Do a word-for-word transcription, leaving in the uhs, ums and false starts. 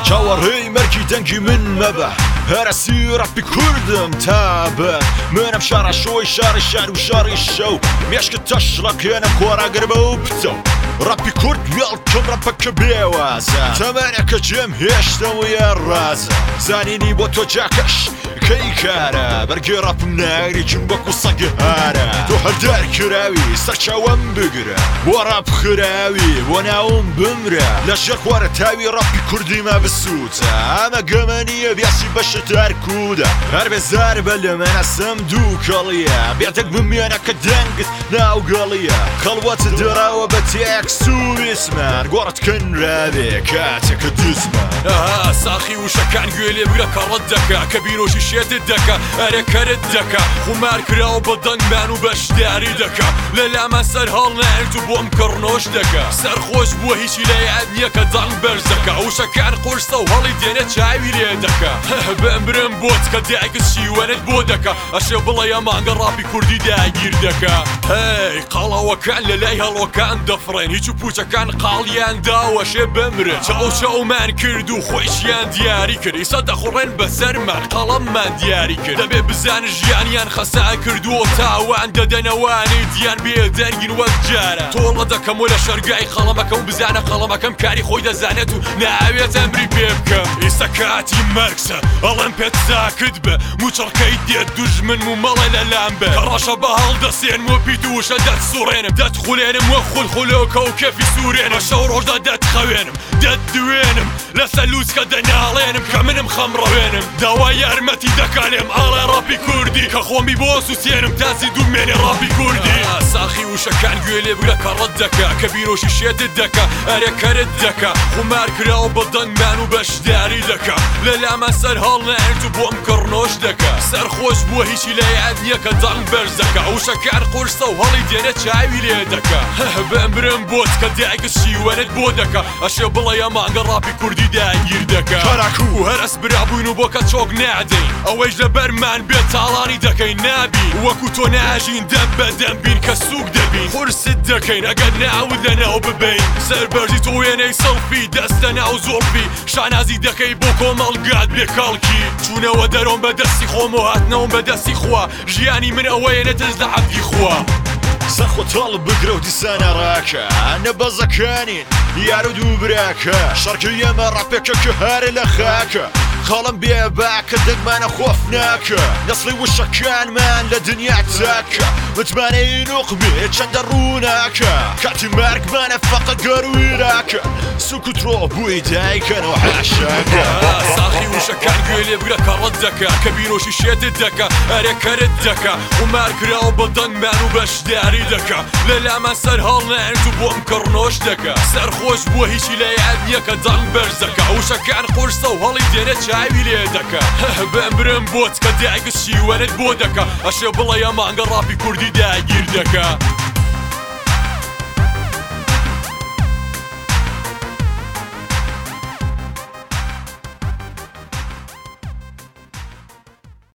چاوەڕێی مەرگی دەنگی من مەبە هەرەسی ڕەپی کوردم تابەت منم شارە شۆی شاری شار و شاری شەو مێشکە تەشڵەکێنم کۆراگر بە و پتە ڕەپی کورد وێڵکەم ڕەپەکە بێوازە تەمەنێکە جێم هێشتەوەیە ڕازە زانینی بۆ تۆ جاکەش کەی کارە بەرگێ ڕەپم ناریچم بەکو سەگی هارە تۆ هەردار کراوی سەرچاوەم بگرە بۆ ڕەپ خراوی بۆ ناوم بمرە لە ژەخوارە تاوی ڕەپی کوردی ما بسووتە ئەمە گەمەنیە بیاسی بەشە تارکوودە هەر بێزار بە لە منەسەم دوو کەڵیە بێتەک بمێنە کە دەنگت ناو گەڵیە خەڵوەتە دراوە بە تێکس و ویسمان گۆڕت کنراوێ کاتێکە دوزمان ئەها ساخی وشەکان گوێ لێ بگرە کە ڕەت دەکا کە بیرۆژی شێتت دەکا ئەرەکەرت دەکا خومار کراوە بە دەنگمان و بەشداری دەکا لە لامان سەر هەڵ نایرد و بۆم کڕنۆش دەکا سەرخۆش بووە هیچی لە یاد نییە کە دەنگ بەرز دەکا وشەکان قورسە و هەڵی دێنە چاوی لێ دەکا بمبرم بۆت کە دایکت شیوەنت بۆ دەکا ئەشێ بڵێ مانگە ڕاپی کوردی داگیر دەکا هەی قاڵاوەکان لە لای هەڵۆکان دەفڕێن هیچ و پوچەکان قاڵیان داوەشێ بمرن چاو چاومان کرد و خۆیشیان دیاری کرد ئیسا دەخوڕێن بەسەرمان قەڵەممان دیاری کرد دەبێ بزان ژیانیان خەسا کردووە تاوان دەدەنەوانی دیان بێ دەرگین وەک جارە تۆڵە دەکەم و لە شەرگای قەڵەمەکەم بزانە قەڵەمەکەم کاری خۆی دەزانێت و ناوێت ئەمری پێ بکەم ئیسا کاتی مەرگسە ئەڵێم پێت ساکت بە موچەڵکەی دێت دوژمن و مەڵێ لە لام بێ کە ڕەشە بە هەڵدەسێن و پیت وشە دەتسوڕێنم دەتخولێنم وە خولخولۆکە و کێفی سوورێنە شەو ڕۆژدا دەتخەوێنم دەتدوێنم لە سەلووسکە دەناڵێنم کە منم خەمڕەوێنم داوای یارمەتی دەکالێم ئاڵێ ڕاپی کوردی کە خۆمی بۆ سوسێنم تاسی دومێنێ ڕاپی کوردی ساخی وشەکان گوێ لێ بگرە کە ڕەت دەکا کە بیرۆشی شێتت دەکا ئەرەکەرت دەکا خومار کراوە بە دەنگمان و بەشداری دەکا لە لامان سەر هەڵ نایرد و بۆم کڕنۆش دەکا سەرخۆش بووە هیچی لە یاد نییە کە دەنگ بەرز دەکا وشەکان قورسە و هەڵی دێنە چاوی لێ دەکا بمبرم بۆت کە دایکت شیوەنت بۆ دەکا ئەشێ بڵێ مانگە ڕاپی کوردی داگیر دەکا و هەرس برابووین و بۆ کە چۆک نادەین ئەوەش لە بەرمان بێت تاڵانی دەکەین نابین وەکو تۆ ناژین دەم بە دەمبین کە سووک دەبین قورست دەکەین ئەگەر ناود لەناو ببین سەربەرزی تۆ وێنەی سەڵفی دەستە ناو زۆڵفی شانازی دەکەی بۆ کۆمەڵگات بێ کاڵکی چوونەوە دەرۆم بە دەستی خۆم و هاتنەوەم بە دەستی خوا ژیانی من ئەوەیە نەتەنج لە عەبدی خوا سەخۆ تاڵ بگرە و دیسانە ڕاکە نەبەزەکانین یار و دوو براکە شەڕکە ئێمە ڕەپێکە کە هارە لە خاکە خەڵم بێ باکە دەنگمانە خۆف ناکە نەسڵی وشەکانمان لە دنیا تاکە متمانەی نوقبێ چەندە ڕووناکە کاتی مارگمانە فەقە گەر و عێراکە سوکوترۆ بووی دایکەنەوە حاشاکە ساخی وشەکان گوێ لێ بگرە کە ڕەت دەکا کە بیرۆشی شێتت دەکا ئەرەکەرت دەکا ومار کراوە بە دەنگمان و بەشداری دەکا لە لامان سەر هەڵ نایرد و بۆم کڕنۆش دەکا سەرخۆش بووە هیچی لە یاد نییە کە دەنگ بەرز دەکا وشەکان قورسە و هەڵی دێنە چاوی لێ دەکا بمبرم بۆت کە دایکت شیوەنت بۆ دەکا ئەشێ بڵێ مانگە ڕاپی کوردی داگیر دەکا